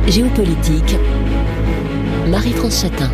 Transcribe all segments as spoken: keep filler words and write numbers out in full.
Géopolitique, Marie-France Chatin.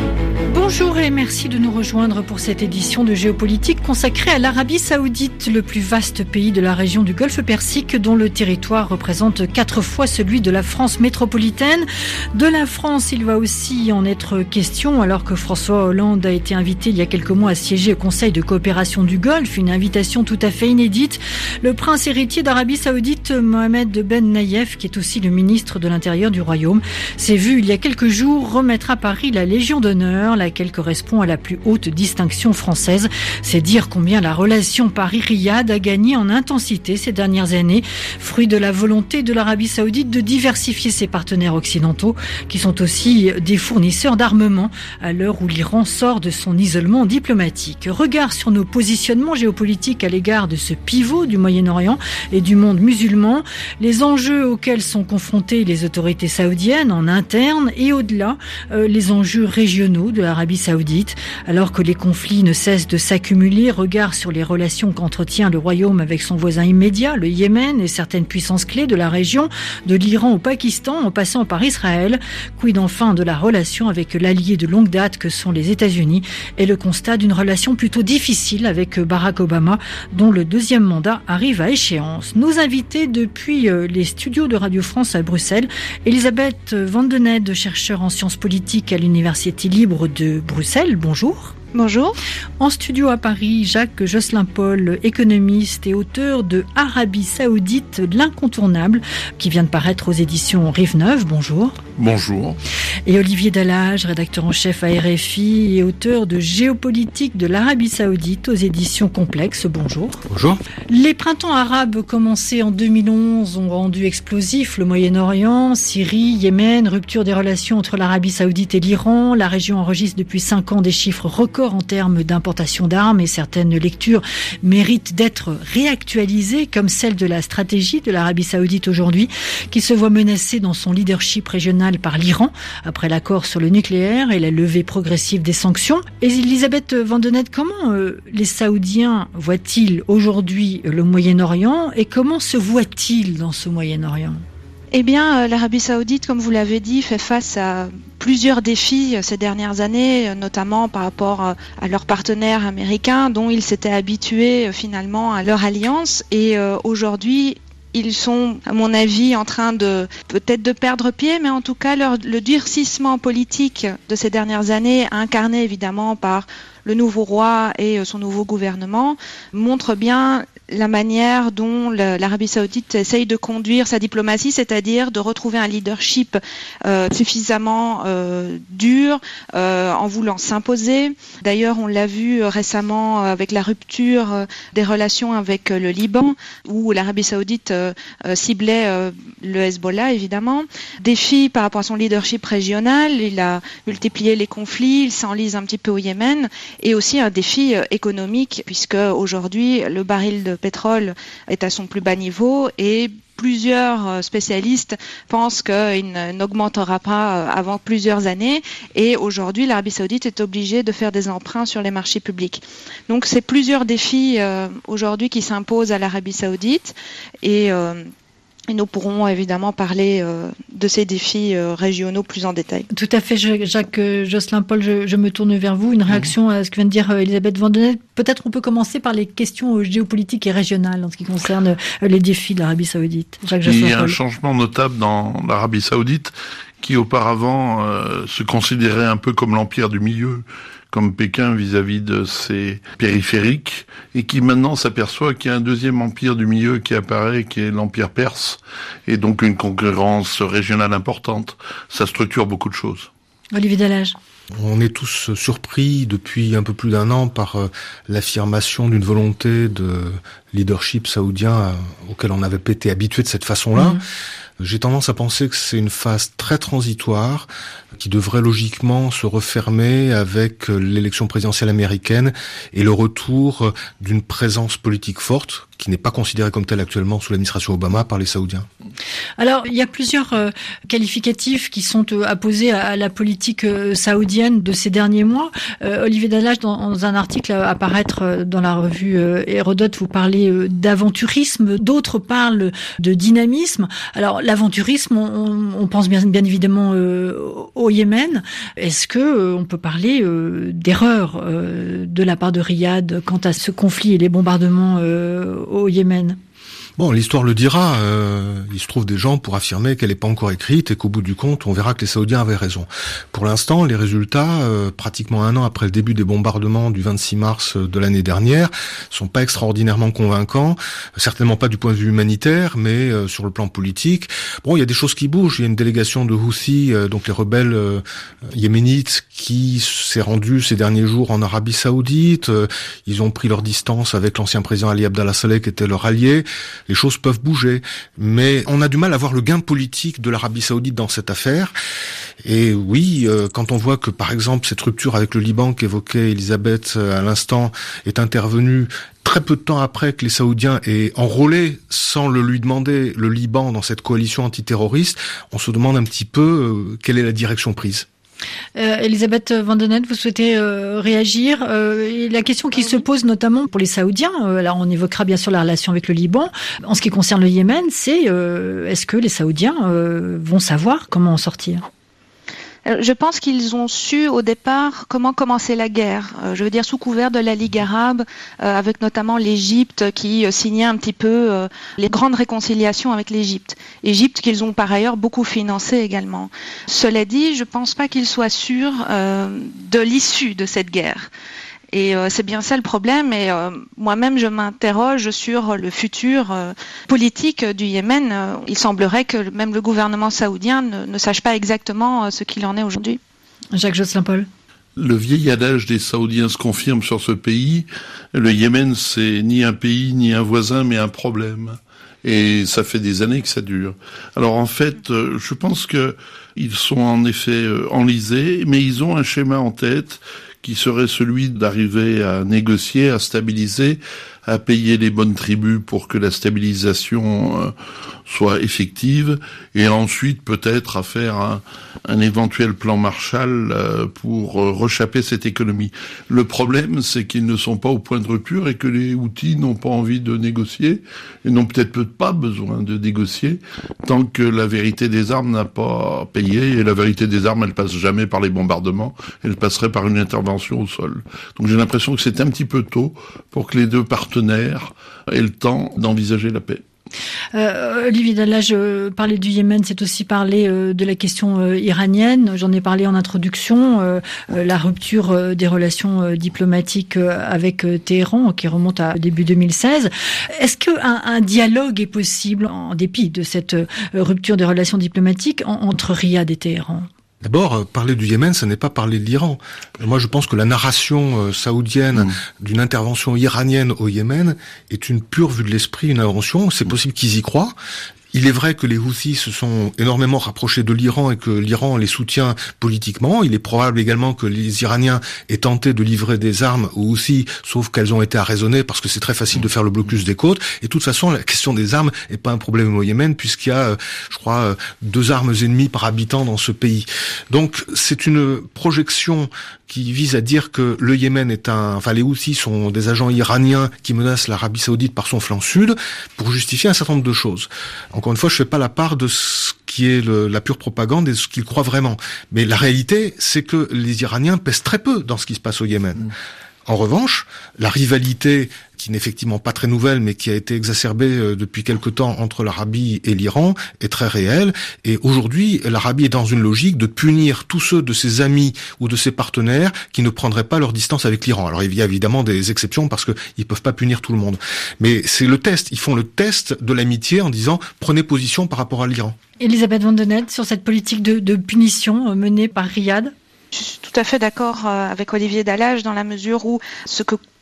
Bonjour et merci de nous rejoindre pour cette édition de Géopolitique consacrée à l'Arabie Saoudite, le plus vaste pays de la région du Golfe Persique, dont le territoire représente quatre fois celui de la France métropolitaine. De la France, il va aussi en être question, alors que François Hollande a été invité il y a quelques mois à siéger au Conseil de coopération du Golfe, une invitation tout à fait inédite. Le prince héritier d'Arabie Saoudite, Mohamed Ben Nayef, qui est aussi le ministre de l'Intérieur du Royaume, s'est vu il y a quelques jours remettre à Paris la Légion d'honneur, laquelle correspond à la plus haute distinction française. C'est dire combien la relation Paris-Riyad a gagné en intensité ces dernières années, fruit de la volonté de l'Arabie Saoudite de diversifier ses partenaires occidentaux, qui sont aussi des fournisseurs d'armement, à l'heure où l'Iran sort de son isolement diplomatique. Regard sur nos positionnements géopolitiques à l'égard de ce pivot du Moyen-Orient et du monde musulman, les enjeux auxquels sont confrontées les autorités saoudiennes en interne et au-delà, euh, les enjeux régionaux de l'Arabie Saoudite. Alors que les conflits ne cessent de s'accumuler, regard sur les relations qu'entretient le Royaume avec son voisin immédiat, le Yémen, et certaines puissances clés de la région, de l'Iran au Pakistan, en passant par Israël. Quid enfin de la relation avec l'allié de longue date que sont les États-Unis, et le constat d'une relation plutôt difficile avec Barack Obama, dont le deuxième mandat arrive à échéance. Nos invités depuis les studios de Radio France à Bruxelles, Elisabeth Vandenede, chercheure en sciences politiques à l'Université libre de Bruxelles, bonjour. Bonjour. En studio à Paris, Jacques Josselin-Paul, économiste et auteur de Arabie Saoudite, l'incontournable, qui vient de paraître aux éditions Rive Neuve. Bonjour. Bonjour. Et Olivier Dallage, rédacteur en chef à R F I et auteur de Géopolitique de l'Arabie Saoudite aux éditions Complexes. Bonjour. Bonjour. Les printemps arabes commencés en deux mille onze ont rendu explosif le Moyen-Orient, Syrie, Yémen, rupture des relations entre l'Arabie Saoudite et l'Iran. La région enregistre depuis cinq ans des chiffres records en termes d'importation d'armes, et certaines lectures méritent d'être réactualisées, comme celle de la stratégie de l'Arabie Saoudite aujourd'hui, qui se voit menacée dans son leadership régional par l'Iran, après l'accord sur le nucléaire et la levée progressive des sanctions. Et Elisabeth Vandenede, comment euh, les Saoudiens voient-ils aujourd'hui le Moyen-Orient, et comment se voient-ils dans ce Moyen-Orient ? Eh bien, l'Arabie Saoudite, comme vous l'avez dit, fait face à plusieurs défis ces dernières années, notamment par rapport à leurs partenaires américains, dont ils s'étaient habitués finalement à leur alliance. Et euh, aujourd'hui, ils sont, à mon avis, en train de peut-être de perdre pied, mais en tout cas, leur, le durcissement politique de ces dernières années, incarné évidemment par le nouveau roi et son nouveau gouvernement, montre bien la manière dont l'Arabie Saoudite essaye de conduire sa diplomatie, c'est-à-dire de retrouver un leadership euh, suffisamment euh, dur euh, en voulant s'imposer. D'ailleurs, on l'a vu récemment avec la rupture des relations avec le Liban, où l'Arabie Saoudite euh, ciblait euh, le Hezbollah, évidemment. Défi par rapport à son leadership régional, il a multiplié les conflits, il s'enlise un petit peu au Yémen, et aussi un défi économique, puisque aujourd'hui, le baril de pétrole est à son plus bas niveau et plusieurs spécialistes pensent qu'il n'augmentera pas avant plusieurs années, et aujourd'hui l'Arabie Saoudite est obligée de faire des emprunts sur les marchés publics. Donc c'est plusieurs défis euh, aujourd'hui qui s'imposent à l'Arabie Saoudite, et euh, Et nous pourrons évidemment parler euh, de ces défis euh, régionaux plus en détail. Tout à fait, Jacques euh, Josselin-Paul, je, je me tourne vers vous. Une réaction à ce que vient de dire euh, Elisabeth Vandenede. Peut-être on peut commencer par les questions euh, géopolitiques et régionales en ce qui concerne euh, les défis de l'Arabie Saoudite. Jacques Josselin-Paul. Il y a un changement notable dans l'Arabie Saoudite qui auparavant euh, se considérait un peu comme l'empire du milieu, comme Pékin vis-à-vis de ses périphériques, et qui maintenant s'aperçoit qu'il y a un deuxième empire du milieu qui apparaît, qui est l'empire perse, et donc une concurrence régionale importante. Ça structure beaucoup de choses. Olivier Dallage. On est tous surpris depuis un peu plus d'un an par l'affirmation d'une volonté de leadership saoudien auquel on n'avait pas été habitué de cette façon-là. Mmh. J'ai tendance à penser que c'est une phase très transitoire qui devrait logiquement se refermer avec l'élection présidentielle américaine et le retour d'une présence politique forte qui n'est pas considérée comme telle actuellement sous l'administration Obama par les Saoudiens. Alors, il y a plusieurs euh, qualificatifs qui sont euh, apposés à, à la politique euh, saoudienne de ces derniers mois. Euh, Olivier Dallage, dans, dans un article à, à paraître euh, dans la revue euh, Hérodote, vous parlez euh, d'aventurisme, d'autres parlent de dynamisme. Alors, l'aventurisme, on, on pense bien, bien évidemment euh, au Yémen. Est-ce que euh, on peut parler euh, d'erreur euh, de la part de Riyad quant à ce conflit et les bombardements euh, au Yémen ? Bon, l'histoire le dira, euh, il se trouve des gens pour affirmer qu'elle n'est pas encore écrite et qu'au bout du compte, on verra que les Saoudiens avaient raison. Pour l'instant, les résultats, euh, pratiquement un an après le début des bombardements du vingt-six mars de l'année dernière, sont pas extraordinairement convaincants, certainement pas du point de vue humanitaire, mais euh, sur le plan politique. Bon, il y a des choses qui bougent, il y a une délégation de Houthis, euh, donc les rebelles euh, yéménites, qui s'est rendue ces derniers jours en Arabie Saoudite, euh, ils ont pris leur distance avec l'ancien président Ali Abdallah Saleh qui était leur allié. Les choses peuvent bouger, mais on a du mal à voir le gain politique de l'Arabie Saoudite dans cette affaire. Et oui, euh, quand on voit que, par exemple, cette rupture avec le Liban qu'évoquait Elisabeth à l'instant est intervenue très peu de temps après que les Saoudiens aient enrôlé, sans le lui demander, le Liban dans cette coalition antiterroriste, on se demande un petit peu euh, quelle est la direction prise. Euh, Elisabeth Vandenette, vous souhaitez euh, réagir euh, et la question qui se pose notamment pour les Saoudiens, euh, alors on évoquera bien sûr la relation avec le Liban, en ce qui concerne le Yémen, c'est euh, est-ce que les Saoudiens euh, vont savoir comment en sortir ? Je pense qu'ils ont su au départ comment commencer la guerre. Euh, je veux dire sous couvert de la Ligue arabe, euh, avec notamment l'Égypte qui euh, signait un petit peu euh, les grandes réconciliations avec l'Égypte. Égypte qu'ils ont par ailleurs beaucoup financé également. Cela dit, je ne pense pas qu'ils soient sûrs euh, de l'issue de cette guerre. Et euh, c'est bien ça le problème. Et euh, moi-même, je m'interroge sur le futur euh, politique du Yémen. Euh, il semblerait que même le gouvernement saoudien ne, ne sache pas exactement euh, ce qu'il en est aujourd'hui. Jacques Josselin-Paul. Le vieil adage des Saoudiens se confirme sur ce pays. Le Yémen, c'est ni un pays, ni un voisin, mais un problème. Et ça fait des années que ça dure. Alors en fait, euh, je pense que ils sont en effet euh, enlisés, mais ils ont un schéma en tête qui serait celui d'arriver à négocier, à stabiliser, à payer les bonnes tribus pour que la stabilisation euh, soit effective, et ensuite peut-être à faire un, un éventuel plan Marshall euh, pour euh, rechapper cette économie. Le problème, c'est qu'ils ne sont pas au point de rupture et que les Houthis n'ont pas envie de négocier, et n'ont peut-être pas besoin de négocier, tant que la vérité des armes n'a pas payé, et la vérité des armes, elle passe jamais par les bombardements, elle passerait par une intervention au sol. Donc j'ai l'impression que c'est un petit peu tôt pour que les deux partenaires aient le temps d'envisager la paix. Euh, Olivier Dallage, euh, parler du Yémen, c'est aussi parler euh, de la question euh, iranienne. J'en ai parlé en introduction. Euh, euh, la rupture euh, des relations euh, diplomatiques euh, avec euh, Téhéran, qui remonte à début deux mille seize. Est-ce qu'un un dialogue est possible, en dépit de cette euh, rupture des relations diplomatiques, en, entre Riyad et Téhéran ? D'abord, parler du Yémen, ce n'est pas parler de l'Iran. Moi, je pense que la narration euh, saoudienne mmh. d'une intervention iranienne au Yémen est une pure vue de l'esprit, une invention. C'est possible qu'ils y croient. Il est vrai que les Houthis se sont énormément rapprochés de l'Iran et que l'Iran les soutient politiquement. Il est probable également que les Iraniens aient tenté de livrer des armes aux Houthis, sauf qu'elles ont été arraisonnées parce que c'est très facile de faire le blocus des côtes. Et de toute façon, la question des armes n'est pas un problème au Yémen puisqu'il y a, je crois, deux armes ennemies par habitant dans ce pays. Donc, c'est une projection qui vise à dire que le Yémen est un... Enfin, les Houthis sont des agents iraniens qui menacent l'Arabie Saoudite par son flanc sud pour justifier un certain nombre de choses. Encore une fois, je fais pas la part de ce qui est le, la pure propagande et de ce qu'ils croient vraiment. Mais la réalité, c'est que les Iraniens pèsent très peu dans ce qui se passe au Yémen. Mmh. En revanche, la rivalité, qui n'est effectivement pas très nouvelle, mais qui a été exacerbée depuis quelque temps entre l'Arabie et l'Iran, est très réelle. Et aujourd'hui, l'Arabie est dans une logique de punir tous ceux de ses amis ou de ses partenaires qui ne prendraient pas leur distance avec l'Iran. Alors il y a évidemment des exceptions parce qu'ils peuvent pas punir tout le monde. Mais c'est le test. Ils font le test de l'amitié en disant « prenez position par rapport à l'Iran ». Elisabeth Vandenette, sur cette politique de, de punition menée par Riyad ? Je suis tout à fait d'accord avec Olivier Dallage dans la mesure où ce que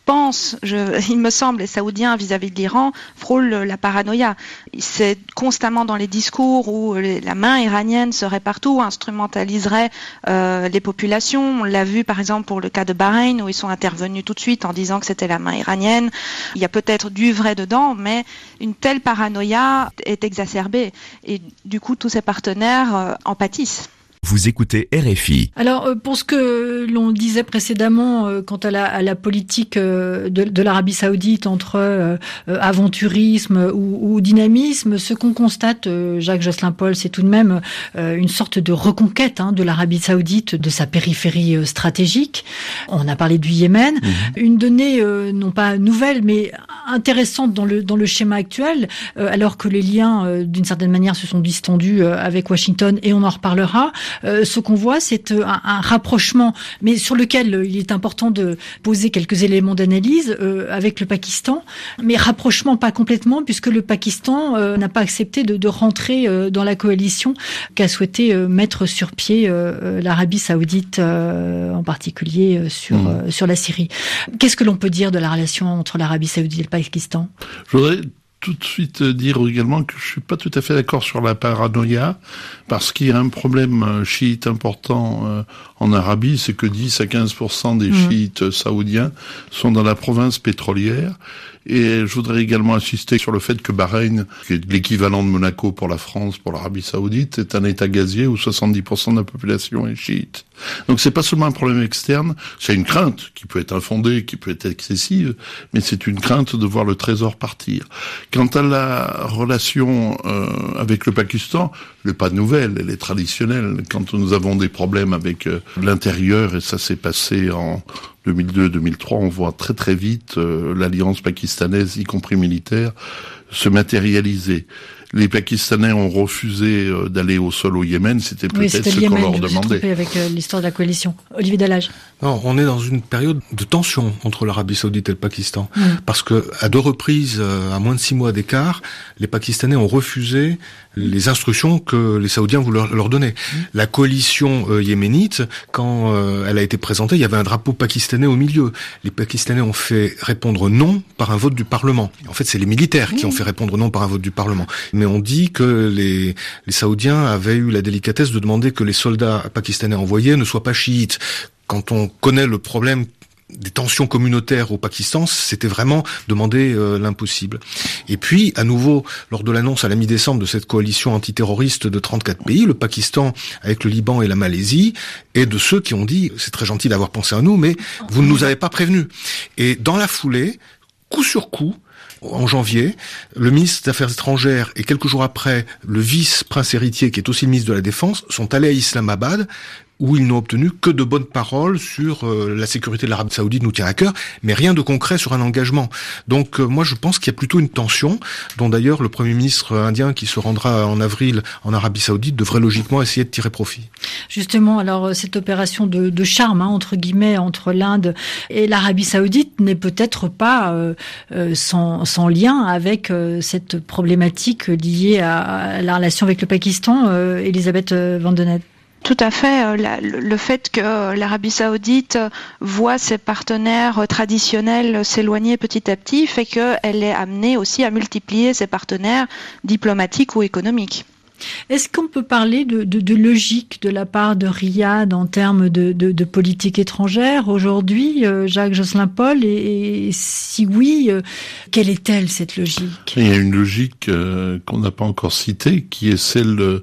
pense, je, il me semble, les Saoudiens vis-à-vis de l'Iran frôlent la paranoïa. C'est constamment dans les discours où les, la main iranienne serait partout, instrumentaliserait euh, les populations. On l'a vu par exemple pour le cas de Bahreïn où ils sont intervenus tout de suite en disant que c'était la main iranienne. Il y a peut-être du vrai dedans, mais une telle paranoïa est exacerbée et du coup tous ces partenaires euh, en pâtissent. Vous écoutez R F I. Alors, pour ce que l'on disait précédemment euh, quant à la, à la politique euh, de, de l'Arabie Saoudite entre euh, aventurisme ou, ou dynamisme, ce qu'on constate, euh, Jacques Josselin-Paul, c'est tout de même euh, une sorte de reconquête hein, de l'Arabie Saoudite, de sa périphérie euh, stratégique. On a parlé du Yémen. Mmh. Une donnée, euh, non pas nouvelle, mais intéressante dans le, dans le schéma actuel, euh, alors que les liens, euh, d'une certaine manière, se sont distendus euh, avec Washington, et on en reparlera. Euh, ce qu'on voit, c'est un, un rapprochement, mais sur lequel euh, il est important de poser quelques éléments d'analyse euh, avec le Pakistan, mais rapprochement pas complètement, puisque le Pakistan euh, n'a pas accepté de, de rentrer euh, dans la coalition qu'a souhaité euh, mettre sur pied euh, l'Arabie Saoudite, euh, en particulier euh, sur, mmh. euh, sur la Syrie. Qu'est-ce que l'on peut dire de la relation entre l'Arabie Saoudite et le Pakistan ? Je voudrais tout de suite dire également que je suis pas tout à fait d'accord sur la paranoïa, parce qu'il y a un problème chiite important euh, en Arabie, c'est que dix à quinze pour cent des mmh. chiites saoudiens sont dans la province pétrolière. Et je voudrais également insister sur le fait que Bahreïn, qui est l'équivalent de Monaco pour la France, pour l'Arabie Saoudite, est un État gazier où soixante-dix pour cent de la population est chiite. Donc c'est pas seulement un problème externe, c'est une crainte qui peut être infondée, qui peut être excessive, mais c'est une crainte de voir le trésor partir. Quant à la relation euh, avec le Pakistan, elle n'est pas nouvelle, elle est traditionnelle. Quand nous avons des problèmes avec euh, l'intérieur, et ça s'est passé en deux mille deux deux mille trois, on voit très très vite euh, l'alliance pakistanaise, y compris militaire, se matérialiser. Les Pakistanais ont refusé euh, d'aller au sol au Yémen, c'était peut-être oui, c'était ce qu'on leur demandait. Avec euh, l'histoire de la coalition. Olivier Dallage. Non, on est dans une période de tension entre l'Arabie Saoudite et le Pakistan, mmh. parce que à deux reprises, euh, à moins de six mois d'écart, les Pakistanais ont refusé les instructions que les Saoudiens voulaient leur, leur donner. Mmh. La coalition euh, yéménite, quand euh, elle a été présentée, il y avait un drapeau pakistanais au milieu. Les Pakistanais ont fait répondre non par un vote du Parlement. En fait, c'est les militaires mmh. qui ont fait répondre non par un vote du Parlement. Mais on dit que les, les Saoudiens avaient eu la délicatesse de demander que les soldats pakistanais envoyés ne soient pas chiites. Quand on connaît le problème des tensions communautaires au Pakistan, c'était vraiment demander euh, l'impossible. Et puis, à nouveau, lors de l'annonce à la mi-décembre de cette coalition antiterroriste de trente-quatre pays, le Pakistan, avec le Liban et la Malaisie, est de ceux qui ont dit « c'est très gentil d'avoir pensé à nous, mais vous ne nous avez pas prévenus ». Et dans la foulée, coup sur coup, en janvier, le ministre des Affaires étrangères et quelques jours après, le vice-prince héritier, qui est aussi le ministre de la Défense, sont allés à Islamabad, où ils n'ont obtenu que de bonnes paroles sur euh, la sécurité de l'Arabie Saoudite nous tient à cœur, mais rien de concret sur un engagement. Donc euh, moi je pense qu'il y a plutôt une tension, dont d'ailleurs le Premier ministre indien qui se rendra en avril en Arabie Saoudite devrait logiquement essayer de tirer profit. Justement, alors cette opération de, de charme, hein, entre guillemets, entre l'Inde et l'Arabie Saoudite n'est peut-être pas euh, euh, sans, sans lien avec euh, cette problématique liée à, à la relation avec le Pakistan, euh, Elisabeth Van den Hede. Tout à fait. Le fait que l'Arabie Saoudite voit ses partenaires traditionnels s'éloigner petit à petit fait qu'elle est amenée aussi à multiplier ses partenaires diplomatiques ou économiques. Est-ce qu'on peut parler de, de, de logique de la part de Riyad en termes de, de, de politique étrangère aujourd'hui, euh, Jacques Josselin-Paul, et, et si oui, euh, quelle est-elle cette logique ? Il y a une logique euh, qu'on n'a pas encore citée, qui est celle euh,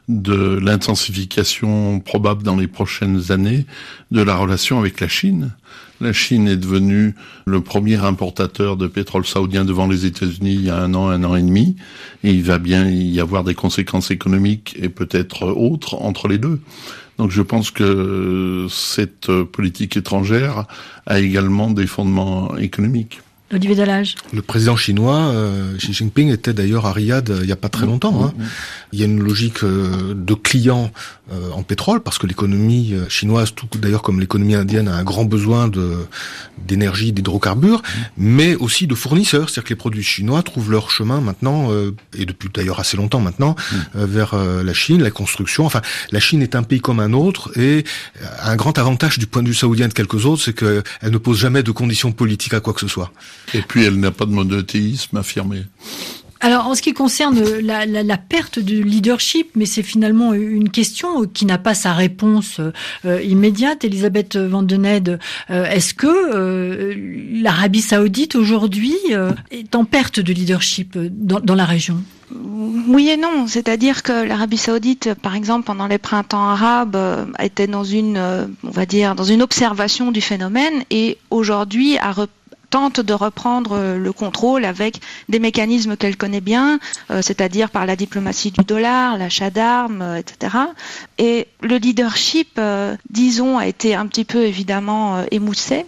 de l'intensification probable dans les prochaines années de la relation avec la Chine. La Chine est devenue le premier importateur de pétrole saoudien devant les États-Unis il y a un an, un an et demi, et il va bien y avoir des conséquences économiques et peut-être autres entre les deux. Donc je pense que cette politique étrangère a également des fondements économiques. Olivier Dallage. Le président chinois, euh, Xi Jinping, était d'ailleurs à Riyad euh, il n'y a pas très longtemps. Hein. Il y a une logique euh, de client euh, en pétrole, parce que l'économie euh, chinoise, tout d'ailleurs comme l'économie indienne, a un grand besoin de d'énergie, d'hydrocarbures, mais aussi de fournisseurs. C'est-à-dire que les produits chinois trouvent leur chemin maintenant, euh, et depuis d'ailleurs assez longtemps maintenant, euh, vers euh, la Chine, la construction. Enfin, la Chine est un pays comme un autre, et un grand avantage du point de vue saoudien de quelques autres, c'est qu'elle ne pose jamais de conditions politiques à quoi que ce soit. Et puis elle n'a pas de monothéisme affirmé. Alors, en ce qui concerne la, la, la perte du leadership, mais c'est finalement une question qui n'a pas sa réponse euh, immédiate. Elisabeth Van den Heyde, euh, est-ce que euh, l'Arabie Saoudite aujourd'hui euh, est en perte de leadership dans, dans la région ? Oui et non, c'est-à-dire que l'Arabie Saoudite, par exemple, pendant les printemps arabes, euh, était dans une, euh, on va dire, dans une observation du phénomène, et aujourd'hui a repris tente de reprendre le contrôle avec des mécanismes qu'elle connaît bien, euh, c'est-à-dire par la diplomatie du dollar, l'achat d'armes, euh, et cetera. Et le leadership, euh, disons, a été un petit peu évidemment euh, émoussé.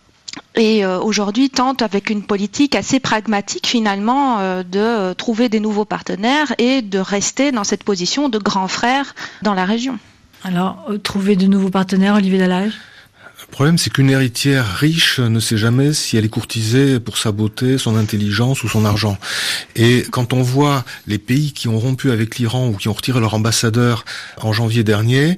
Et euh, aujourd'hui tente avec une politique assez pragmatique finalement euh, de euh, trouver des nouveaux partenaires et de rester dans cette position de grand frère dans la région. Alors, euh, trouver de nouveaux partenaires, Olivier Dallage ? Le problème, c'est qu'une héritière riche ne sait jamais si elle est courtisée pour sa beauté, son intelligence ou son argent. Et quand on voit les pays qui ont rompu avec l'Iran ou qui ont retiré leur ambassadeur en janvier dernier,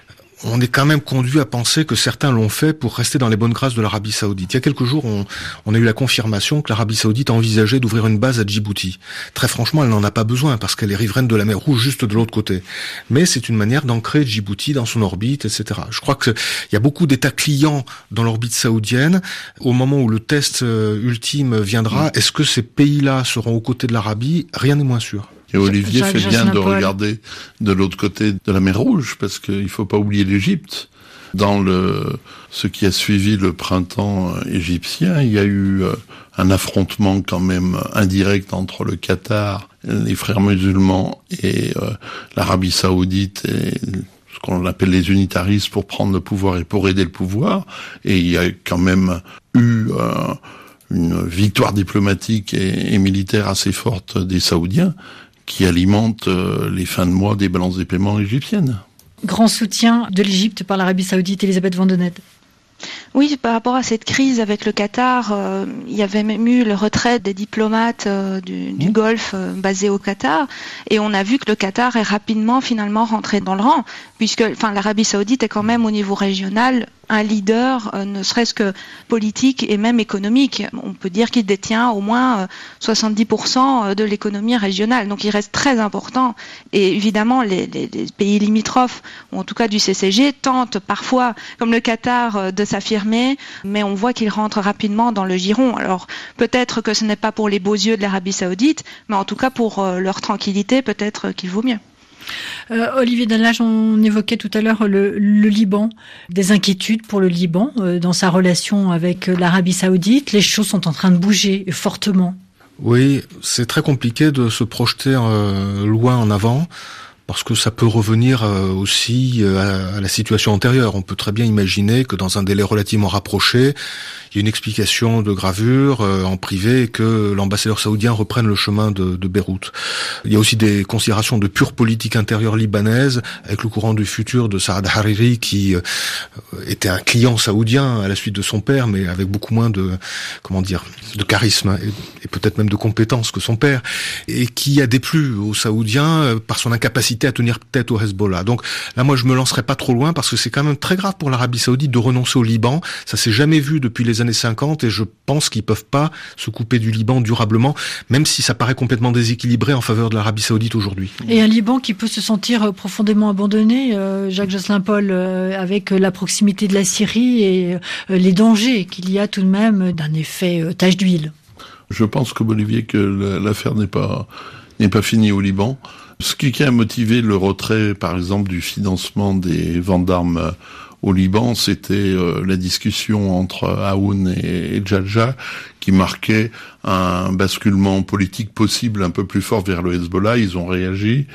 on est quand même conduit à penser que certains l'ont fait pour rester dans les bonnes grâces de l'Arabie Saoudite. Il y a quelques jours, on, on a eu la confirmation que l'Arabie Saoudite envisageait d'ouvrir une base à Djibouti. Très franchement, elle n'en a pas besoin parce qu'elle est riveraine de la mer Rouge, juste de l'autre côté. Mais c'est une manière d'ancrer Djibouti dans son orbite, et cetera. Je crois qu'il y a beaucoup d'États clients dans l'orbite saoudienne. Au moment où le test euh, ultime viendra, est-ce que ces pays-là seront aux côtés de l'Arabie ? Rien n'est moins sûr. Et Olivier Jacques fait bien de Jasmin-Paul. regarder de l'autre côté de la mer Rouge, parce qu'il faut pas oublier l'Égypte. Dans le ce qui a suivi le printemps égyptien, il y a eu un affrontement quand même indirect entre le Qatar, les frères musulmans et euh, l'Arabie Saoudite et ce qu'on appelle les unitaristes pour prendre le pouvoir et pour aider le pouvoir. Et il y a quand même eu euh, une victoire diplomatique et, et militaire assez forte des Saoudiens, qui alimente euh, les fins de mois des balances des paiements égyptiennes. Grand soutien de l'Égypte par l'Arabie Saoudite, Elisabeth Van den Heyde. Oui, par rapport à cette crise avec le Qatar, euh, il y avait même eu le retrait des diplomates euh, du, du mmh. Golfe euh, basés au Qatar, et on a vu que le Qatar est rapidement finalement rentré dans le rang, puisque enfin, l'Arabie Saoudite est quand même au niveau régional un leader, euh, ne serait-ce que politique et même économique. On peut dire qu'il détient au moins euh, soixante-dix pour cent de l'économie régionale, donc il reste très important. Et évidemment, les, les, les pays limitrophes, ou en tout cas du C C G, tentent parfois, comme le Qatar, euh, de s'affirmer, mais on voit qu'il rentre rapidement dans le giron. Alors peut-être que ce n'est pas pour les beaux yeux de l'Arabie Saoudite, mais en tout cas pour euh, leur tranquillité, peut-être qu'il vaut mieux. Euh, Olivier Dallage, on évoquait tout à l'heure le, le Liban, des inquiétudes pour le Liban euh, dans sa relation avec l'Arabie Saoudite. Les choses sont en train de bouger fortement. Oui, c'est très compliqué de se projeter euh, loin en avant, parce que ça peut revenir euh, aussi euh, à la situation antérieure. On peut très bien imaginer que dans un délai relativement rapproché, il y a une explication de gravure euh, en privé et que l'ambassadeur saoudien reprenne le chemin de, de Beyrouth. Il y a aussi des considérations de pure politique intérieure libanaise, avec le courant du futur de Saad Hariri, qui euh, était un client saoudien à la suite de son père, mais avec beaucoup moins de, comment dire, de charisme et, et peut-être même de compétences que son père, et qui a déplu aux Saoudiens euh, par son incapacité à tenir tête au Hezbollah. Donc là, moi, je me lancerai pas trop loin, parce que c'est quand même très grave pour l'Arabie Saoudite de renoncer au Liban. Ça s'est jamais vu depuis les années cinquante, et je pense qu'ils peuvent pas se couper du Liban durablement, même si ça paraît complètement déséquilibré en faveur de l'Arabie Saoudite aujourd'hui. Et un Liban qui peut se sentir profondément abandonné, euh, Jacques Jasmin-Paul, euh, avec la proximité de la Syrie et euh, les dangers qu'il y a tout de même d'un effet euh, tache d'huile. Je pense comme Olivier que l'affaire n'est pas n'est pas finie au Liban. Ce qui a motivé le retrait, par exemple, du financement des ventes d'armes au Liban, c'était euh, la discussion entre Aoun et, et Djadja, qui marquait un basculement politique possible un peu plus fort vers le Hezbollah. Ils ont réagi,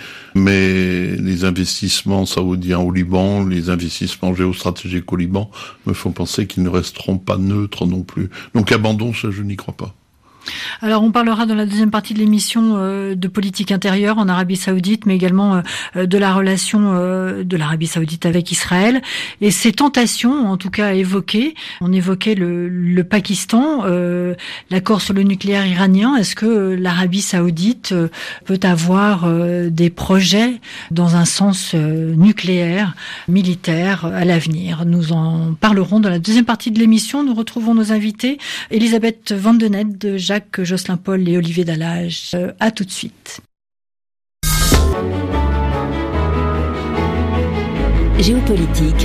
mais les investissements saoudiens au Liban, les investissements géostratégiques au Liban me font penser qu'ils ne resteront pas neutres non plus. Donc abandon, ça je n'y crois pas. Alors on parlera dans la deuxième partie de l'émission euh, de politique intérieure en Arabie Saoudite, mais également euh, de la relation euh, de l'Arabie Saoudite avec Israël et ses tentations, en tout cas évoquées. On évoquait le, le Pakistan, euh, l'accord sur le nucléaire iranien. Est-ce que euh, l'Arabie Saoudite euh, peut avoir euh, des projets dans un sens euh, nucléaire, militaire à l'avenir? Nous en parlerons dans la deuxième partie de l'émission. Nous retrouvons nos invités, Elisabeth Vandenette, de Jacques Jocelyn-Paul et Olivier Dallage. Euh, à tout de suite. Géopolitique,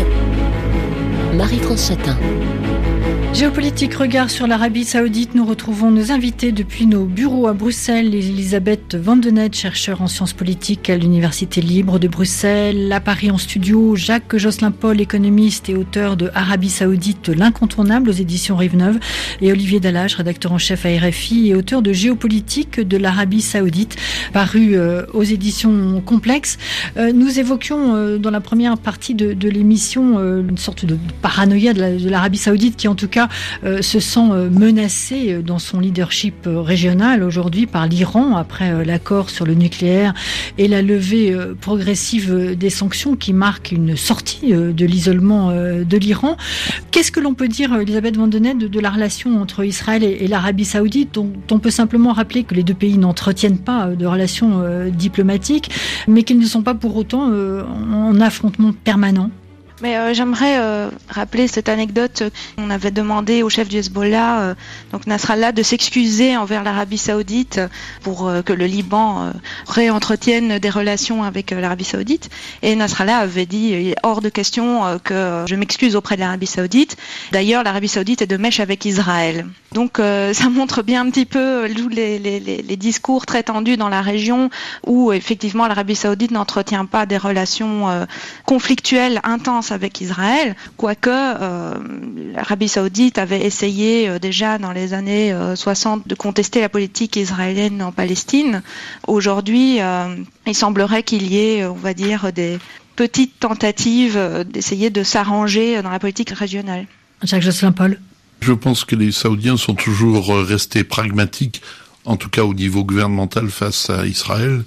Marie-France Chatin. Géopolitique, regard sur l'Arabie Saoudite. Nous retrouvons nos invités depuis nos bureaux à Bruxelles. Elisabeth Vandenette, chercheure en sciences politiques à l'Université libre de Bruxelles. À Paris en studio, Jacques Jocelyn-Paul, économiste et auteur de Arabie Saoudite, l'incontournable aux éditions Rive-Neuve. Et Olivier Dallage, rédacteur en chef à R F I et auteur de Géopolitique de l'Arabie Saoudite, paru euh, aux éditions Complexes. Euh, nous évoquions euh, dans la première partie de, de l'émission euh, une sorte de paranoïa de, la, de l'Arabie Saoudite qui en tout cas Euh, se sent euh, menacé dans son leadership euh, régional aujourd'hui par l'Iran après euh, l'accord sur le nucléaire et la levée euh, progressive euh, des sanctions qui marque une sortie euh, de l'isolement euh, de l'Iran. Qu'est-ce que l'on peut dire, Elisabeth Vandenette, de, de la relation entre Israël et, et l'Arabie Saoudite, dont on peut simplement rappeler que les deux pays n'entretiennent pas euh, de relations euh, diplomatiques, mais qu'ils ne sont pas pour autant euh, en affrontement permanent? Mais euh, j'aimerais euh, rappeler cette anecdote. On avait demandé au chef du Hezbollah, euh, donc Nasrallah, de s'excuser envers l'Arabie Saoudite pour euh, que le Liban euh, réentretienne des relations avec euh, l'Arabie Saoudite. Et Nasrallah avait dit, il est hors de question euh, que je m'excuse auprès de l'Arabie Saoudite. D'ailleurs, l'Arabie Saoudite est de mèche avec Israël. Donc euh, ça montre bien un petit peu tous les, les, les, les discours très tendus dans la région où effectivement l'Arabie Saoudite n'entretient pas des relations euh, conflictuelles intenses avec Israël, quoique euh, l'Arabie Saoudite avait essayé euh, déjà dans les années euh, soixante de contester la politique israélienne en Palestine. Aujourd'hui, euh, il semblerait qu'il y ait, on va dire, des petites tentatives euh, d'essayer de s'arranger dans la politique régionale. Jacques Jocelyn-Paul. Je pense que les Saoudiens sont toujours restés pragmatiques, en tout cas au niveau gouvernemental face à Israël.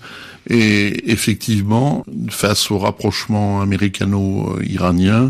Et effectivement, face au rapprochement américano-iranien,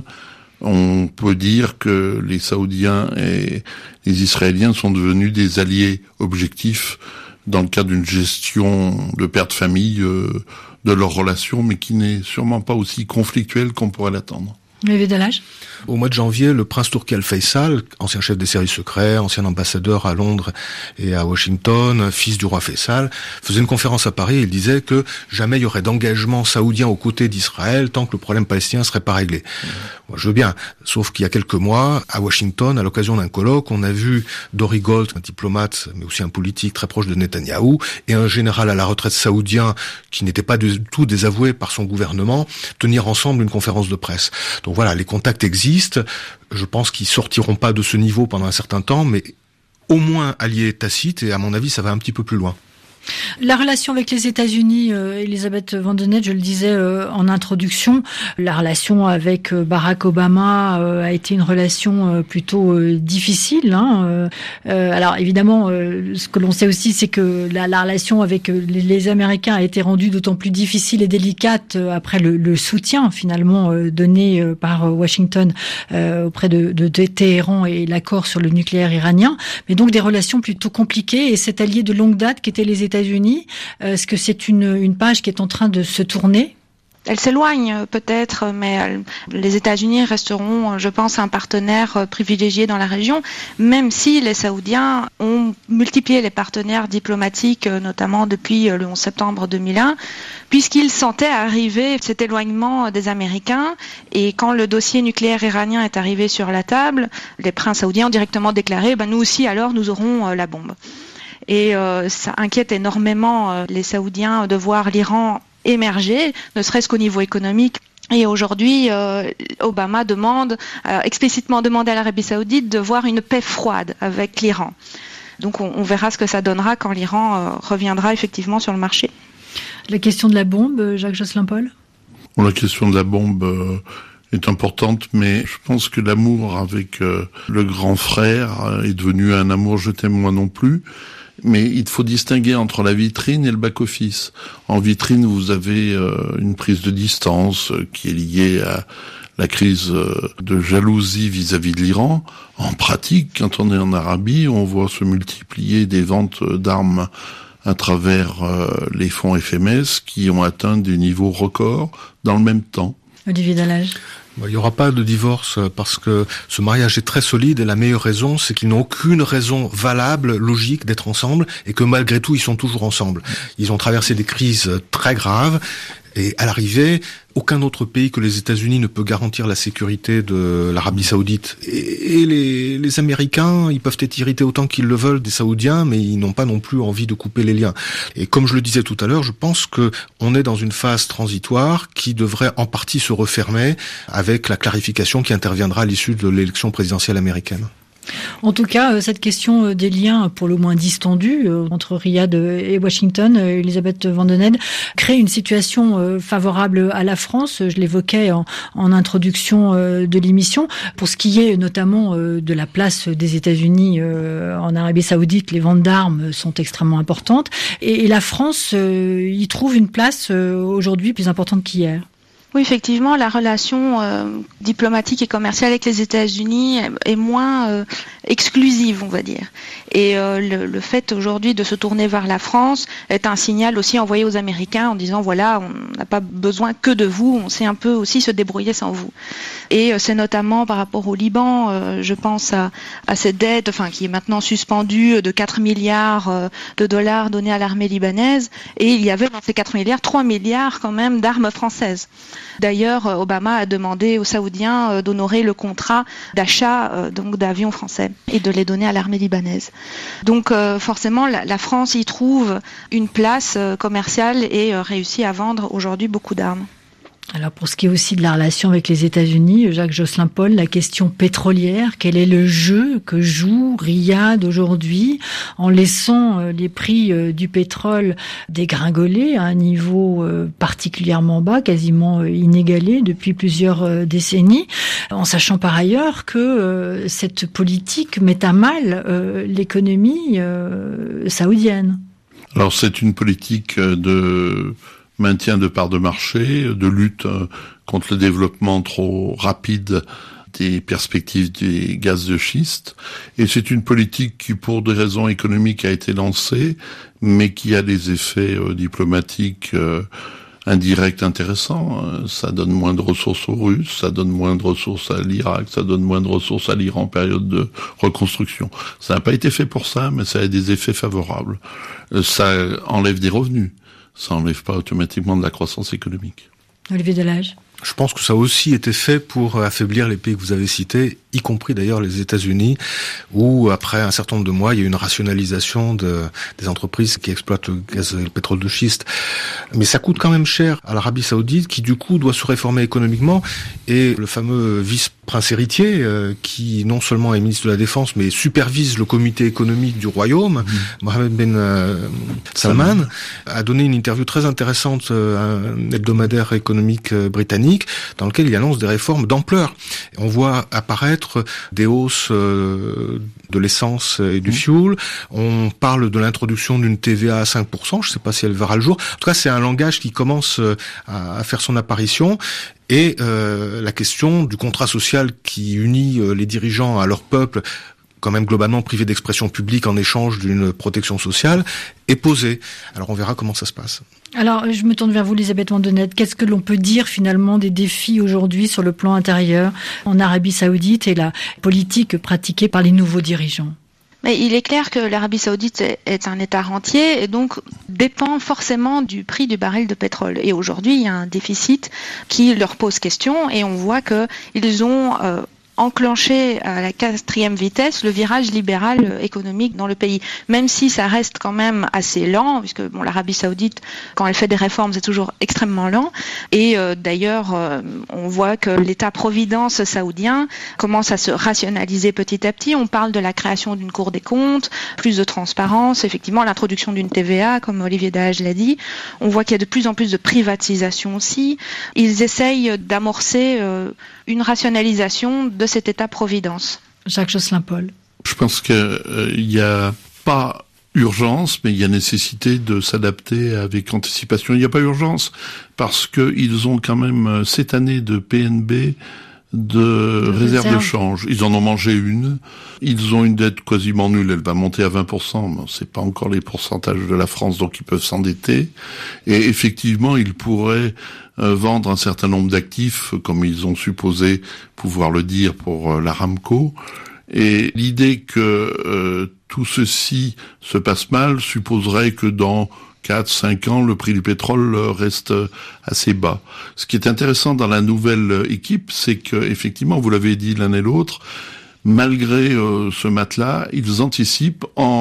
on peut dire que les Saoudiens et les Israéliens sont devenus des alliés objectifs dans le cadre d'une gestion de père de famille euh, de leurs relations, mais qui n'est sûrement pas aussi conflictuelle qu'on pourrait l'attendre. Olivier Dallage. Au mois de janvier, le prince Turki Al-Faisal, ancien chef des services secrets, ancien ambassadeur à Londres et à Washington, fils du roi Faisal, faisait une conférence à Paris et il disait que jamais il y aurait d'engagement saoudien aux côtés d'Israël tant que le problème palestinien serait pas réglé. Mmh. Moi, je veux bien, sauf qu'il y a quelques mois, à Washington, à l'occasion d'un colloque, on a vu Dori Gold, un diplomate, mais aussi un politique très proche de Netanyahou, et un général à la retraite saoudien qui n'était pas du tout désavoué par son gouvernement, tenir ensemble une conférence de presse. Donc voilà, les contacts existent. Je pense qu'ils sortiront pas de ce niveau pendant un certain temps, mais au moins alliés tacites, et à mon avis, ça va un petit peu plus loin. La relation avec les États-Unis, euh, Elisabeth Vandenette, je le disais euh, en introduction, la relation avec euh, Barack Obama euh, a été une relation euh, plutôt euh, difficile. Hein, euh, euh, alors évidemment, euh, ce que l'on sait aussi, c'est que la, la relation avec euh, les, les Américains a été rendue d'autant plus difficile et délicate euh, après le, le soutien finalement euh, donné euh, par euh, Washington euh, auprès de, de, de Téhéran et l'accord sur le nucléaire iranien. Mais donc des relations plutôt compliquées et cet allié de longue date qui était les États-Unis. États-Unis, est-ce que c'est une, une page qui est en train de se tourner ? Elle s'éloigne peut-être, mais les États-Unis resteront, je pense, un partenaire privilégié dans la région, même si les Saoudiens ont multiplié les partenaires diplomatiques, notamment depuis le onze septembre deux mille un, puisqu'ils sentaient arriver cet éloignement des Américains. Et quand le dossier nucléaire iranien est arrivé sur la table, les princes saoudiens ont directement déclaré ben, « nous aussi, alors, nous aurons la bombe ». Et euh, ça inquiète énormément euh, les Saoudiens de voir l'Iran émerger, ne serait-ce qu'au niveau économique. Et aujourd'hui, euh, Obama demande, euh, explicitement demandé à l'Arabie Saoudite de voir une paix froide avec l'Iran. Donc on, on verra ce que ça donnera quand l'Iran euh, reviendra effectivement sur le marché. La question de la bombe, Jacques Jocelyn-Paul ? Bon, la question de la bombe euh, est importante, mais je pense que l'amour avec euh, le grand frère est devenu un amour je t'aime moi non plus. Mais il faut distinguer entre la vitrine et le back-office. En vitrine, vous avez euh, une prise de distance euh, qui est liée à la crise euh, de jalousie vis-à-vis de l'Iran. En pratique, quand on est en Arabie, on voit se multiplier des ventes d'armes à travers euh, les fonds F M S qui ont atteint des niveaux records dans le même temps. Olivier Dallage. Il n'y aura pas de divorce parce que ce mariage est très solide et la meilleure raison, c'est qu'ils n'ont aucune raison valable, logique d'être ensemble et que malgré tout, ils sont toujours ensemble. Ils ont traversé des crises très graves et à l'arrivée, aucun autre pays que les États-Unis ne peut garantir la sécurité de l'Arabie Saoudite. Et, et les, les Américains, ils peuvent être irrités autant qu'ils le veulent des Saoudiens, mais ils n'ont pas non plus envie de couper les liens. Et comme je le disais tout à l'heure, je pense que on est dans une phase transitoire qui devrait en partie se refermer avec la clarification qui interviendra à l'issue de l'élection présidentielle américaine. En tout cas, cette question des liens pour le moins distendus entre Riyad et Washington, Elisabeth Vandenelde, crée une situation favorable à la France. Je l'évoquais en, en introduction de l'émission. Pour ce qui est notamment de la place des États-Unis en Arabie Saoudite, les ventes d'armes sont extrêmement importantes. Et, et la France y trouve une place aujourd'hui plus importante qu'hier. Oui, effectivement, la relation euh, diplomatique et commerciale avec les États-Unis est, est moins euh, exclusive, on va dire. Et euh, le, le fait aujourd'hui de se tourner vers la France est un signal aussi envoyé aux Américains en disant voilà, on n'a pas besoin que de vous, on sait un peu aussi se débrouiller sans vous. Et euh, c'est notamment par rapport au Liban, euh, je pense à, à cette dette, enfin qui est maintenant suspendue de quatre milliards euh, de dollars donnés à l'armée libanaise. Et il y avait dans ces quatre milliards, trois milliards quand même d'armes françaises. D'ailleurs, Obama a demandé aux Saoudiens d'honorer le contrat d'achat donc d'avions français et de les donner à l'armée libanaise. Donc forcément, la France y trouve une place commerciale et réussit à vendre aujourd'hui beaucoup d'armes. Alors pour ce qui est aussi de la relation avec les États-Unis, Jacques Josselin-Paul, la question pétrolière, quel est le jeu que joue Riyad aujourd'hui en laissant les prix du pétrole dégringoler à un niveau particulièrement bas, quasiment inégalé depuis plusieurs décennies, en sachant par ailleurs que cette politique met à mal l'économie saoudienne. Alors c'est une politique de maintien de parts de marché, de lutte contre le développement trop rapide des perspectives des gaz de schiste. Et c'est une politique qui, pour des raisons économiques, a été lancée, mais qui a des effets euh, diplomatiques euh, indirects intéressants. Ça donne moins de ressources aux Russes, ça donne moins de ressources à l'Irak, ça donne moins de ressources à l'Iran en période de reconstruction. Ça n'a pas été fait pour ça, mais ça a des effets favorables. Euh, ça enlève des revenus. Ça n'enlève pas automatiquement de la croissance économique. Olivier Dallage. Je pense que ça a aussi été fait pour affaiblir les pays que vous avez cités, y compris d'ailleurs les États-Unis, où après un certain nombre de mois, il y a eu une rationalisation de, des entreprises qui exploitent le gaz et le pétrole de schiste. Mais ça coûte quand même cher à l'Arabie Saoudite, qui du coup doit se réformer économiquement, et le fameux vice-prince héritier, euh, qui non seulement est ministre de la Défense, mais supervise le comité économique du royaume, mmh. Mohammed Ben euh, Salman, Salman, a donné une interview très intéressante à un hebdomadaire économique euh, britannique, dans lequel il annonce des réformes d'ampleur. On voit apparaître des hausses euh, de l'essence et du mmh. fuel. On parle de l'introduction d'une T V A à cinq pour cent. Je ne sais pas si elle verra le jour. En tout cas, c'est un langage qui commence à, à faire son apparition. Et euh, la question du contrat social qui unit euh, les dirigeants à leur peuple, quand même globalement privé d'expression publique en échange d'une protection sociale, est posée. Alors on verra comment ça se passe. Alors je me tourne vers vous, Elisabeth Vandenelde. Qu'est-ce que l'on peut dire finalement des défis aujourd'hui sur le plan intérieur en Arabie Saoudite et la politique pratiquée par les nouveaux dirigeants ? Mais il est clair que l'Arabie Saoudite est un État rentier et donc dépend forcément du prix du baril de pétrole. Et aujourd'hui, il y a un déficit qui leur pose question et on voit qu'ils ont euh, enclenché à la quatrième vitesse le virage libéral économique dans le pays. Même si ça reste quand même assez lent, puisque bon, l'Arabie Saoudite, quand elle fait des réformes, c'est toujours extrêmement lent. Et euh, d'ailleurs, euh, on voit que l'État-providence saoudien commence à se rationaliser petit à petit. On parle de la création d'une cour des comptes, plus de transparence, effectivement l'introduction d'une T V A, comme Olivier Dallage l'a dit. On voit qu'il y a de plus en plus de privatisation aussi. Ils essayent d'amorcer euh, une rationalisation de cet État-providence. Jacques Josselin-Paul. Je pense qu'il n'y euh, a pas urgence, mais il y a nécessité de s'adapter avec anticipation. Il n'y a pas urgence parce que ils ont quand même cette année de P N B de, de réserve, réserve de change. Ils en ont mangé une. Ils ont une dette quasiment nulle. Elle va monter à vingt pour cent. Mais c'est pas encore les pourcentages de la France, donc ils peuvent s'endetter. Et effectivement, ils pourraient euh, vendre un certain nombre d'actifs, comme ils ont supposé pouvoir le dire pour euh, l'Aramco. Et l'idée que euh, tout ceci se passe mal supposerait que dans quatre, cinq ans, le prix du pétrole reste assez bas. Ce qui est intéressant dans la nouvelle équipe, c'est que, effectivement, vous l'avez dit l'un et l'autre, malgré euh, ce matelas, ils anticipent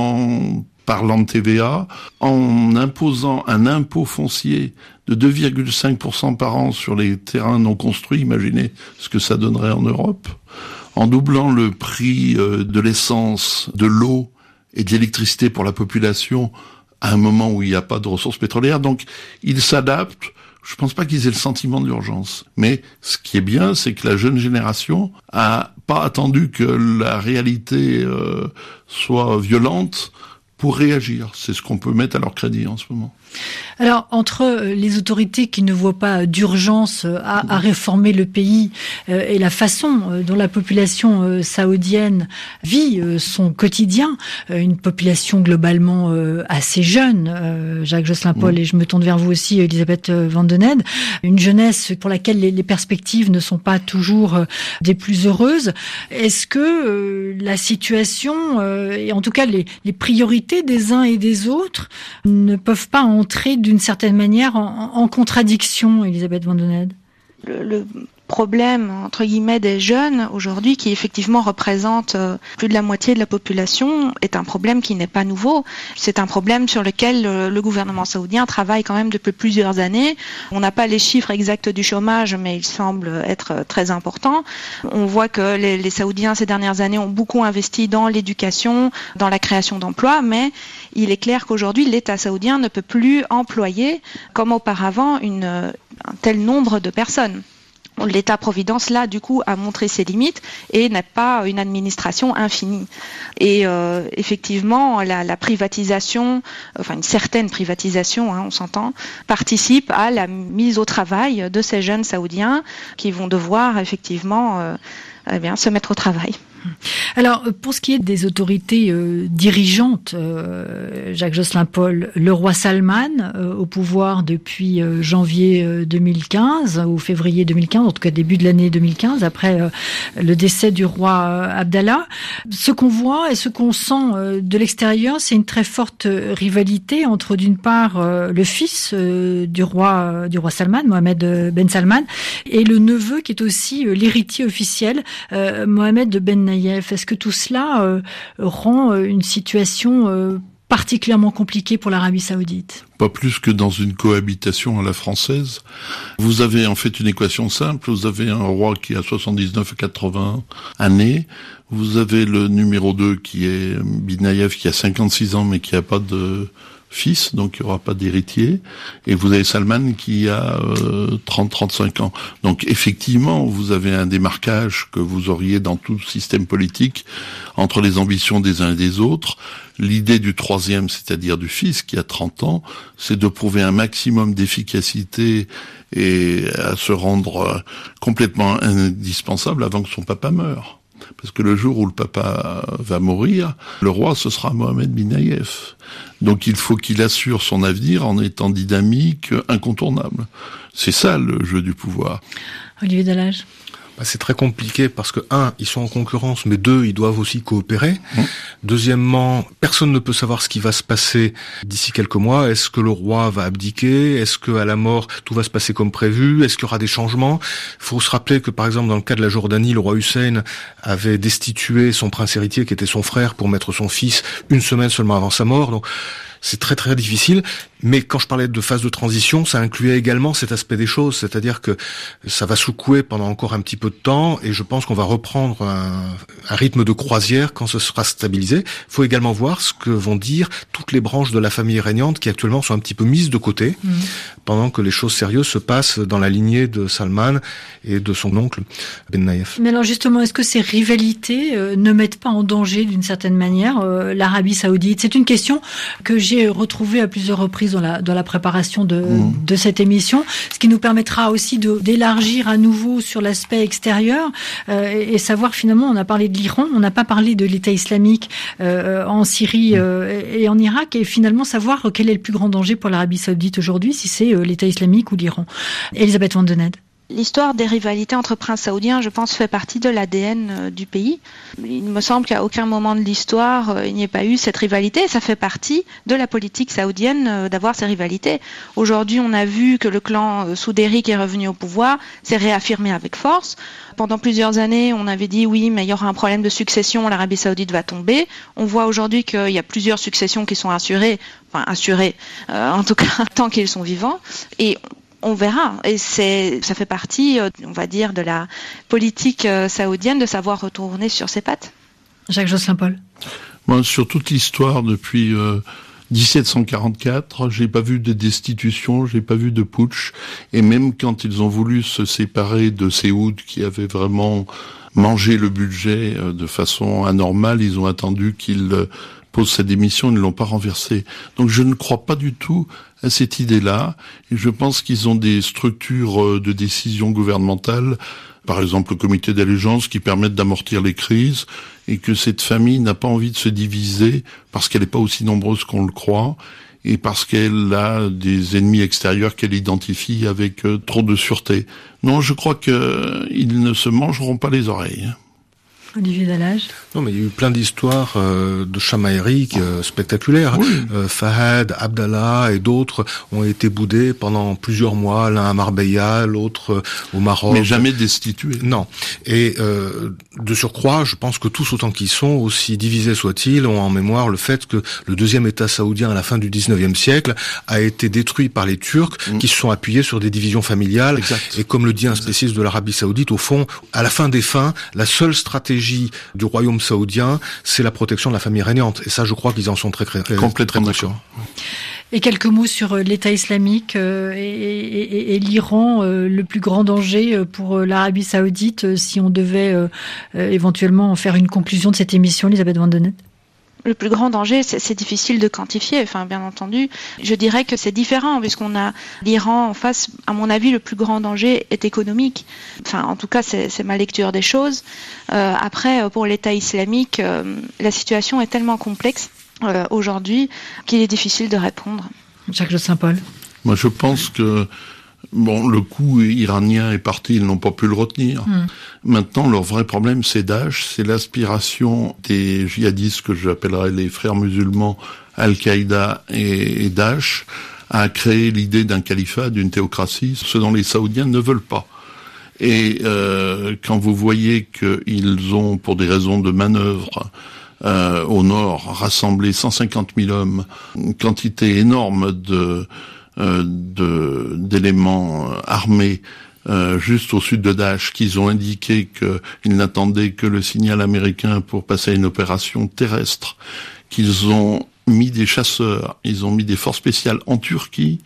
en parlant de T V A, en imposant un impôt foncier de deux virgule cinq pour cent par an sur les terrains non construits. Imaginez ce que ça donnerait en Europe. En doublant le prix euh, de l'essence, de l'eau et de l'électricité pour la population à un moment où il n'y a pas de ressources pétrolières. Donc, ils s'adaptent. Je pense pas qu'ils aient le sentiment de l'urgence. Mais ce qui est bien, c'est que la jeune génération a pas attendu que la réalité euh, soit violente pour réagir. C'est ce qu'on peut mettre à leur crédit en ce moment. Alors, entre les autorités qui ne voient pas d'urgence à, à réformer le pays euh, et la façon dont la population euh, saoudienne vit euh, son quotidien, euh, une population globalement euh, assez jeune, euh, Jacques Josselin-Paul, mmh. et je me tourne vers vous aussi, Elisabeth Vandenede, une jeunesse pour laquelle les, les perspectives ne sont pas toujours euh, des plus heureuses. Est-ce que euh, la situation, euh, et en tout cas les, les priorités des uns et des autres, ne peuvent pas entrer d'une certaine manière en, en contradiction, Elisabeth Vandenede? Le, le problème, entre guillemets, des jeunes aujourd'hui, qui effectivement représentent euh, plus de la moitié de la population, est un problème qui n'est pas nouveau. C'est un problème sur lequel le, le gouvernement saoudien travaille quand même depuis plusieurs années. On n'a pas les chiffres exacts du chômage, mais il semble être très important. On voit que les, les Saoudiens, ces dernières années, ont beaucoup investi dans l'éducation, dans la création d'emplois, mais il est clair qu'aujourd'hui, l'État saoudien ne peut plus employer, comme auparavant, une, un tel nombre de personnes. L'État-providence, là, du coup, a montré ses limites et n'est pas une administration infinie. Et euh, effectivement, la, la privatisation, enfin une certaine privatisation, hein, on s'entend, participe à la mise au travail de ces jeunes Saoudiens qui vont devoir effectivement euh, eh bien, se mettre au travail. Alors, pour ce qui est des autorités euh, dirigeantes, euh, Jacques Josselin-Paul, le roi Salman, euh, au pouvoir depuis euh, janvier euh, deux mille quinze, ou février deux mille quinze, en tout cas début de l'année deux mille quinze, après euh, le décès du roi euh, Abdallah, ce qu'on voit et ce qu'on sent euh, de l'extérieur, c'est une très forte rivalité entre, d'une part, euh, le fils euh, du roi euh, du roi Salman, Mohamed Ben Salman, et le neveu qui est aussi euh, l'héritier officiel, euh, Mohamed Ben Nayef. Est-ce que tout cela euh, rend euh, une situation euh, particulièrement compliquée pour l'Arabie Saoudite? Pas plus que dans une cohabitation à la française. Vous avez en fait une équation simple. Vous avez un roi qui a soixante-dix-neuf à quatre-vingts années. Vous avez le numéro deux qui est Ben Nayef qui a cinquante-six ans mais qui n'a pas de fils, donc il n'y aura pas d'héritier, et vous avez Salman qui a euh, trente à trente-cinq ans. Donc effectivement, vous avez un démarquage que vous auriez dans tout système politique entre les ambitions des uns et des autres. L'idée du troisième, c'est-à-dire du fils qui a trente ans, c'est de prouver un maximum d'efficacité et à se rendre complètement indispensable avant que son papa meure. Parce que le jour où le papa va mourir, le roi, ce sera Mohamed Ben Nayef. Donc il faut qu'il assure son avenir en étant dynamique, incontournable. C'est ça le jeu du pouvoir. Olivier Dallage. Bah, c'est très compliqué parce que, un, ils sont en concurrence, mais deux, ils doivent aussi coopérer. Mmh. Deuxièmement, personne ne peut savoir ce qui va se passer d'ici quelques mois. Est-ce que le roi va abdiquer? Est-ce que à la mort, tout va se passer comme prévu? Est-ce qu'il y aura des changements? Il faut se rappeler que, par exemple, dans le cas de la Jordanie, le roi Hussein avait destitué son prince héritier, qui était son frère, pour mettre son fils une semaine seulement avant sa mort. Donc, c'est très très difficile. Mais quand je parlais de phase de transition, ça incluait également cet aspect des choses, c'est-à-dire que ça va secouer pendant encore un petit peu de temps, et je pense qu'on va reprendre un, un rythme de croisière quand ce sera stabilisé. Il faut également voir ce que vont dire toutes les branches de la famille régnante qui actuellement sont un petit peu mises de côté, mmh. pendant que les choses sérieuses se passent dans la lignée de Salman et de son oncle Ben Naïef. Mais alors justement, est-ce que ces rivalités euh, ne mettent pas en danger d'une certaine manière euh, l'Arabie Saoudite? C'est une question que j'ai retrouvée à plusieurs reprises dans la, dans la préparation de, mmh. de cette émission, ce qui nous permettra aussi de, d'élargir à nouveau sur l'aspect extérieur euh, et, et savoir finalement, on a parlé de l'Iran, on n'a pas parlé de l'État islamique euh, en Syrie euh, et en Irak, et finalement savoir quel est le plus grand danger pour l'Arabie Saoudite aujourd'hui, si c'est euh, l'État islamique ou l'Iran. Elisabeth Van den Hede. L'histoire des rivalités entre princes saoudiens, je pense, fait partie de l'A D N du pays. Il me semble qu'à aucun moment de l'histoire, il n'y ait pas eu cette rivalité. Ça fait partie de la politique saoudienne d'avoir ces rivalités. Aujourd'hui, on a vu que le clan soudéri qui est revenu au pouvoir s'est réaffirmé avec force. Pendant plusieurs années, on avait dit oui, mais il y aura un problème de succession, l'Arabie Saoudite va tomber. On voit aujourd'hui qu'il y a plusieurs successions qui sont assurées, enfin assurées, euh, en tout cas tant qu'ils sont vivants. Et on verra. Et c'est, ça fait partie, on va dire, de la politique saoudienne de savoir retourner sur ses pattes. Jacques Jocelyn-Paul. Moi, sur toute l'histoire depuis euh, dix-sept cent quarante-quatre, j'ai pas vu de destitution, j'ai pas vu de putsch. Et même quand ils ont voulu se séparer de Seoud, qui avait vraiment mangé le budget euh, de façon anormale, ils ont attendu qu'il euh, pose sa démission, ils ne l'ont pas renversé. Donc je ne crois pas du tout à cette idée-là, et je pense qu'ils ont des structures de décision gouvernementale, par exemple le comité d'allégeance, qui permettent d'amortir les crises, et que cette famille n'a pas envie de se diviser parce qu'elle n'est pas aussi nombreuse qu'on le croit, et parce qu'elle a des ennemis extérieurs qu'elle identifie avec trop de sûreté. Non, je crois qu'ils ne se mangeront pas les oreilles. Olivier Dallage. Non, mais il y a eu plein d'histoires euh, de chamailleries euh, spectaculaires. Oui. Euh, Fahad, Abdallah et d'autres ont été boudés pendant plusieurs mois, l'un à Marbella, l'autre euh, au Maroc. Mais jamais destitués. Non. Et euh, de surcroît, je pense que tous autant qu'ils sont, aussi divisés soient-ils, ont en mémoire le fait que le deuxième État saoudien à la fin du dix-neuvième siècle a été détruit par les Turcs mmh. qui se sont appuyés sur des divisions familiales. Exact. Et comme le dit un spécialiste de l'Arabie Saoudite, au fond, à la fin des fins, la seule stratégie du royaume saoudien, c'est la protection de la famille régnante. Et ça, je crois qu'ils en sont très, très, complètement très d'accord. Et quelques mots sur l'État islamique euh, et, et, et l'Iran, euh, le plus grand danger pour l'Arabie Saoudite, euh, si on devait euh, euh, éventuellement faire une conclusion de cette émission, Elisabeth Van den Hede. Le plus grand danger, c'est, c'est difficile de quantifier, enfin bien entendu. Je dirais que c'est différent, puisqu'on a l'Iran en face. À mon avis, le plus grand danger est économique. Enfin, en tout cas, c'est, c'est ma lecture des choses. Euh, après, pour l'État islamique, euh, la situation est tellement complexe euh, aujourd'hui qu'il est difficile de répondre. Jacques Jocelyn-Paul. Moi, je pense que bon, le coup iranien est parti, ils n'ont pas pu le retenir. Mmh. Maintenant, leur vrai problème, c'est Daesh, c'est l'aspiration des djihadistes que j'appellerais les frères musulmans, Al-Qaïda et, et Daesh, à créer l'idée d'un califat, d'une théocratie, ce dont les Saoudiens ne veulent pas. Et euh, quand vous voyez qu'ils ont, pour des raisons de manœuvre, euh, au nord, rassemblé cent cinquante mille hommes, une quantité énorme de Euh, de, d'éléments armés euh, juste au sud de Daesh, qu'ils ont indiqué qu'ils n'attendaient que le signal américain pour passer à une opération terrestre, qu'ils ont mis des chasseurs, ils ont mis des forces spéciales en Turquie,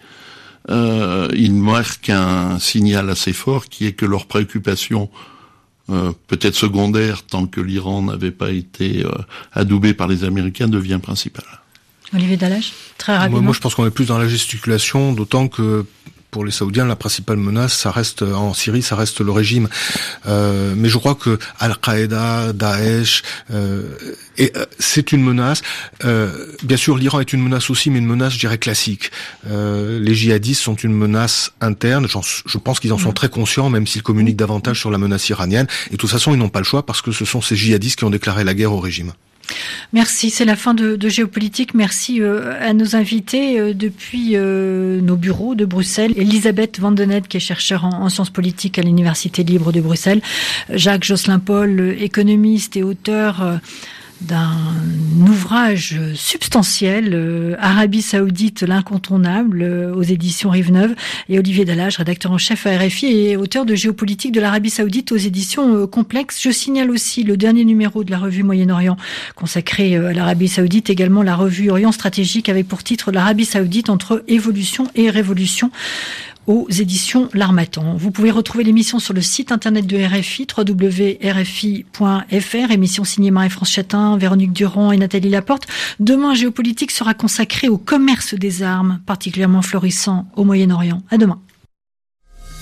euh, ils marquent un signal assez fort qui est que leur préoccupation euh, peut-être secondaire tant que l'Iran n'avait pas été euh, adoubé par les Américains devient principale. Olivier Dallage, très rapidement. Moi, moi, je pense qu'on est plus dans la gesticulation, d'autant que pour les Saoudiens, la principale menace, ça reste en Syrie, ça reste le régime. Euh, mais je crois que Al-Qaïda, Daesh, euh, et, euh, c'est une menace. Euh, bien sûr, l'Iran est une menace aussi, mais une menace, je dirais, classique. Euh, les djihadistes sont une menace interne. J'en, je pense qu'ils en sont très conscients, même s'ils communiquent davantage sur la menace iranienne. Et de toute façon, ils n'ont pas le choix parce que ce sont ces djihadistes qui ont déclaré la guerre au régime. Merci, c'est la fin de, de Géopolitique. Merci euh, à nos invités euh, depuis euh, nos bureaux de Bruxelles. Elisabeth Van den Hede, qui est chercheure en, en sciences politiques à l'Université libre de Bruxelles. Jacques Jocelyn-Paul, économiste et auteur euh, d'un ouvrage substantiel, euh, Arabie Saoudite, l'incontournable, euh, aux éditions Rive Neuve, et Olivier Dallage, rédacteur en chef à R F I et auteur de Géopolitique de l'Arabie Saoudite aux éditions euh, Complexes. Je signale aussi le dernier numéro de la revue Moyen-Orient consacré euh, à l'Arabie Saoudite, également la revue Orient Stratégique avec pour titre l'Arabie Saoudite entre évolution et révolution, aux éditions L'Harmattan. Vous pouvez retrouver l'émission sur le site internet de R F I, w w w point r f i point f r, émission signée Marie-France Chatin, Véronique Durand et Nathalie Laporte. Demain, Géopolitique sera consacré au commerce des armes, particulièrement florissant au Moyen-Orient. À demain.